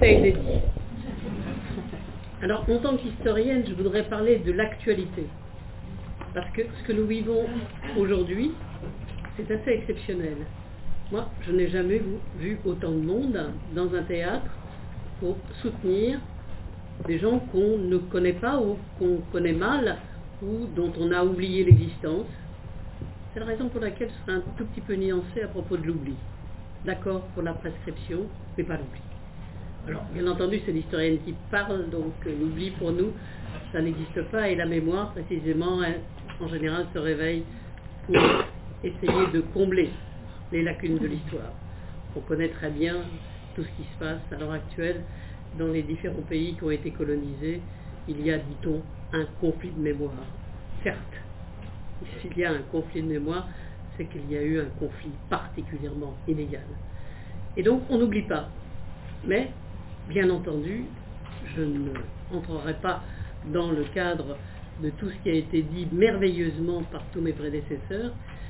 c'était inédit. Alors, en tant qu'historienne, je voudrais parler de l'actualité. Parce que ce que nous vivons aujourd'hui, c'est assez exceptionnel. Moi, je n'ai jamais vu autant de monde dans un théâtre pour soutenir des gens qu'on ne connaît pas ou qu'on connaît mal ou dont on a oublié l'existence. C'est la raison pour laquelle je serai un tout petit peu nuancée à propos de l'oubli. D'accord pour la prescription, mais pas l'oubli. Alors, bien entendu, c'est l'historienne qui parle, donc l'oubli pour nous, ça n'existe pas, et la mémoire, précisément, en général, se réveille pour essayer de combler les lacunes de l'histoire. On connaît très bien tout ce qui se passe à l'heure actuelle dans les différents pays qui ont été colonisés. Il y a, dit-on, un conflit de mémoire. Certes, s'il y a un conflit de mémoire, c'est qu'il y a eu un conflit particulièrement inégal. Et donc, on n'oublie pas. Mais, bien entendu, je n'entrerai pas dans le cadre de tout ce qui a été dit merveilleusement par tous mes prédécesseurs.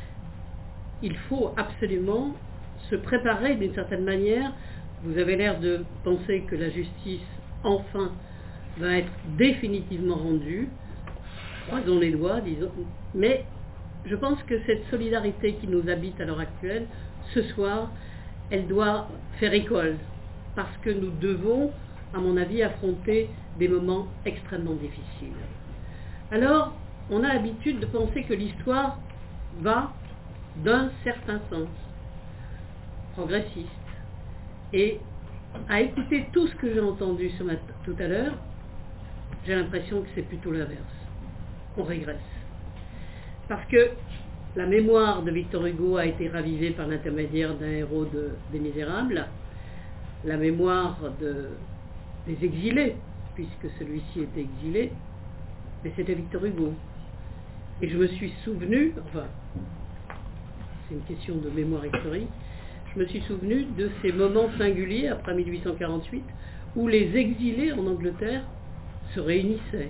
Il faut absolument se préparer d'une certaine manière. Vous avez l'air de penser que la justice, enfin, va être définitivement rendue. Croisons les doigts, disons. Mais je pense que cette solidarité qui nous habite à l'heure actuelle, ce soir, elle doit faire école. Parce que nous devons, à mon avis, affronter des moments extrêmement difficiles. Alors, on a l'habitude de penser que l'histoire va d'un certain sens, progressiste. Et à écouter tout ce que j'ai entendu tout à l'heure, j'ai l'impression que c'est plutôt l'inverse. On régresse. Parce que la mémoire de Victor Hugo a été ravivée par l'intermédiaire d'un héros des Misérables, la mémoire des exilés, puisque celui-ci était exilé, mais c'était Victor Hugo. Et je me suis souvenu, enfin, c'est une question de mémoire historique, je me suis souvenu de ces moments singuliers après 1848 où les exilés en Angleterre se réunissaient,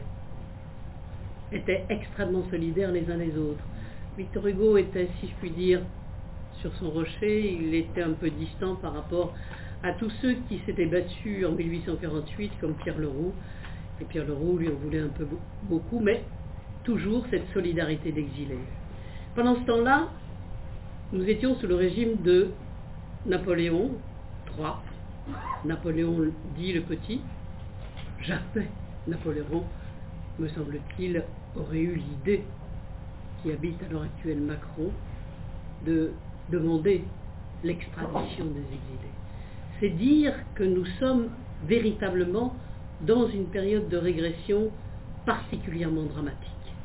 étaient extrêmement solidaires les uns les autres. Victor Hugo était, si je puis dire, sur son rocher, il était un peu distant par rapport à tous ceux qui s'étaient battus en 1848 comme Pierre Leroux. Et Pierre Leroux lui en voulait un peu beaucoup, mais toujours cette solidarité d'exilés. Pendant ce temps-là, nous étions sous le régime de Napoléon III. Napoléon dit le Petit. Jamais Napoléon, me semble-t-il, aurait eu l'idée qui habite à l'heure actuelle Macron de demander l'extradition des exilés. C'est dire que nous sommes véritablement dans une période de régression particulièrement dramatique.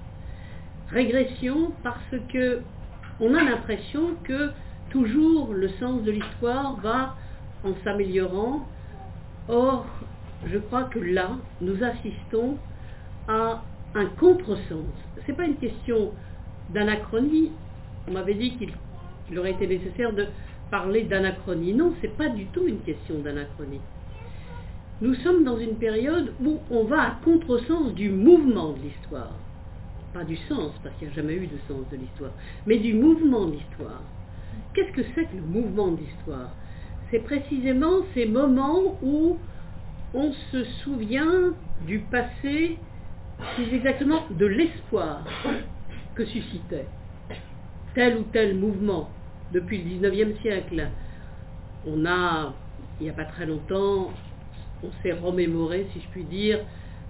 Régression parce que on a l'impression que toujours le sens de l'histoire va en s'améliorant. Or, je crois que là, nous assistons à un contresens. Ce n'est pas une question d'anachronie. On m'avait dit qu'il aurait été nécessaire de parler d'anachronie. Non, ce n'est pas du tout une question d'anachronie. Nous sommes dans une période où on va à contresens du mouvement de l'histoire. Pas du sens, parce qu'il n'y a jamais eu de sens de l'histoire, mais du mouvement de l'histoire. Qu'est-ce que c'est que le mouvement de l'histoire? C'est précisément ces moments où on se souvient du passé, plus exactement de l'espoir que suscitait tel ou tel mouvement. Depuis le 19e siècle, il n'y a pas très longtemps, on s'est remémoré, si je puis dire,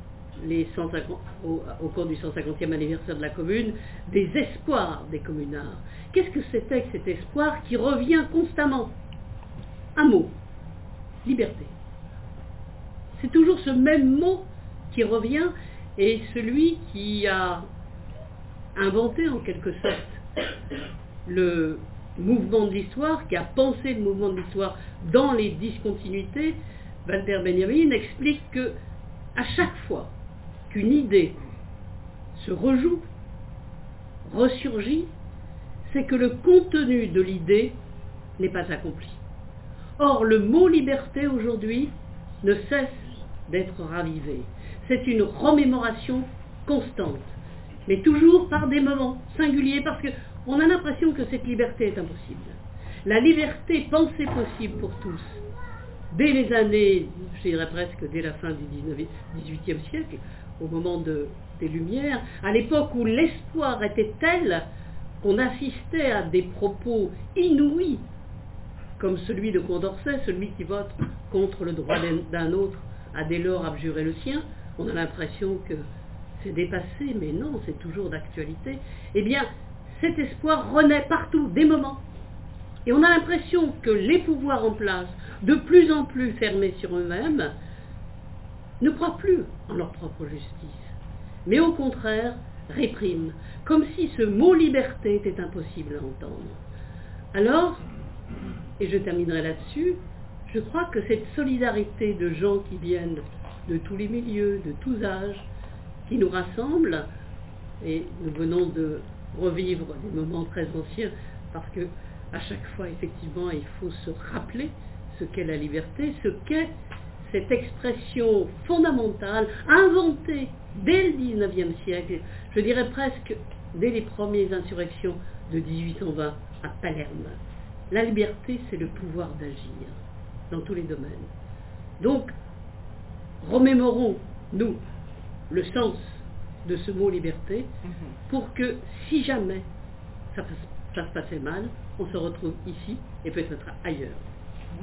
au cours du 150e anniversaire de la Commune, des espoirs des communards. Qu'est-ce que c'était que cet espoir qui revient constamment? Un mot, liberté. C'est toujours ce même mot qui revient, et celui qui a inventé en quelque sorte le mouvement de l'histoire, qui a pensé le mouvement de l'histoire dans les discontinuités, Walter Benjamin explique que à chaque fois qu'une idée se rejoue, ressurgit, c'est que le contenu de l'idée n'est pas accompli. Or, le mot liberté aujourd'hui ne cesse d'être ravivé. C'est une remémoration constante, mais toujours par des moments singuliers, parce qu'on a l'impression que cette liberté est impossible. La liberté pensée possible pour tous dès les années, je dirais presque dès la fin du XVIIIe siècle, au moment des Lumières, à l'époque où l'espoir était tel qu'on assistait à des propos inouïs, comme celui de Condorcet, celui qui vote contre le droit d'un autre a dès lors abjuré le sien. On a l'impression que c'est dépassé, mais non, c'est toujours d'actualité. Eh bien, cet espoir renaît partout, des moments. Et on a l'impression que les pouvoirs en place, de plus en plus fermés sur eux-mêmes, ne croient plus en leur propre justice, mais au contraire répriment, comme si ce mot liberté était impossible à entendre. Alors, et je terminerai là-dessus, je crois que cette solidarité de gens qui viennent de tous les milieux, de tous âges, qui nous rassemble, et nous venons de revivre des moments très anciens, parce que à chaque fois, effectivement, il faut se rappeler ce qu'est la liberté, ce qu'est cette expression fondamentale, inventée dès le XIXe siècle, je dirais presque dès les premières insurrections de 1820 à Palerme. La liberté, c'est le pouvoir d'agir dans tous les domaines. Donc, remémorons, nous, le sens de ce mot liberté, pour que, si jamais ça se passait mal, on se retrouve ici et peut-être ailleurs.